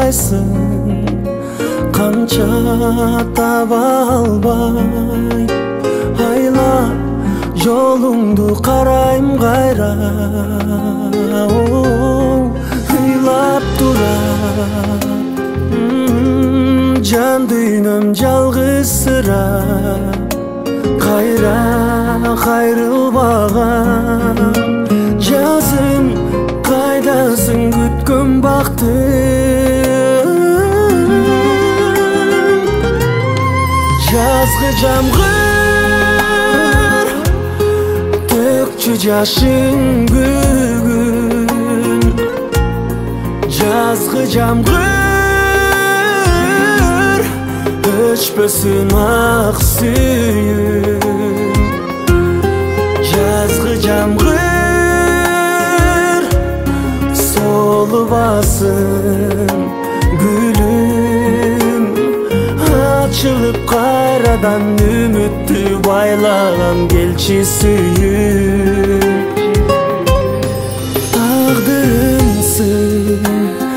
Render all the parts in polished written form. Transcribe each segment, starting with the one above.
кайсың канча таба албай айла жолуңду карайм кайра ыйлап турат жан дүйнөм жалгыз сырап кайра кайрылбаган жазым кайдасың күткөн бактым жазгы жамгыр төкчү жашың бүгүн жазгы жамгыр өчпөсүн ак сүйүм жазгы жамгыр солубасын гүлүм ачылып кайрадан үмүттү байлаган келчи сүйүм тагдырымсың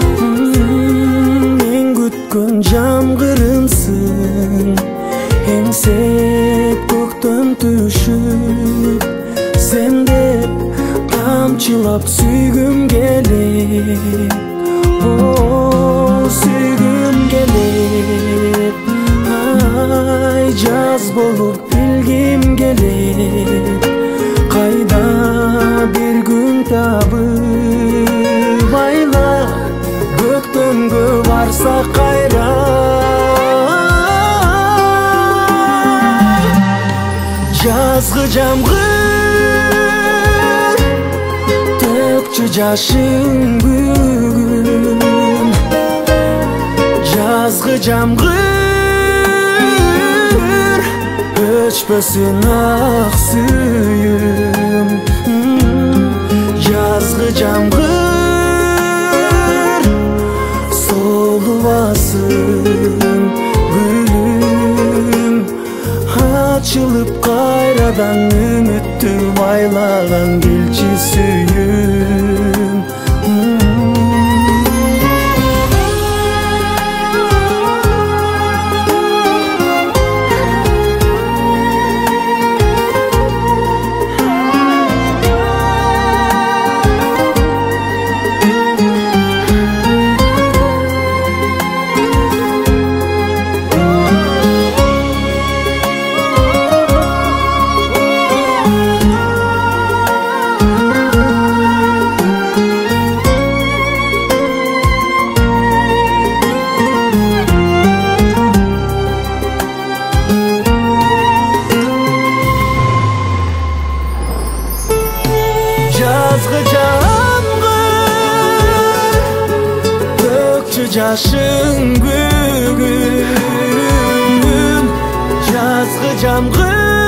мен күткөн жамгырымсың эңсеп көктөн түшүп сен деп тамчылап сүйгүм келет сүйгүм келет ай жаз болуп билгим келет кайда бир күн табып айла көктөмгө барсак кайра жазгы жамгыр төкчү жашың бүгүн жазгы жамгыр өчпөсүн ак сүйүм жазгы жамгыр солубасын гүлүм ачылып кайрадан үмүттү байлаган келчи сүйүм жазгы жамгыр төкчү жашың бүгүн жазгы жамгыр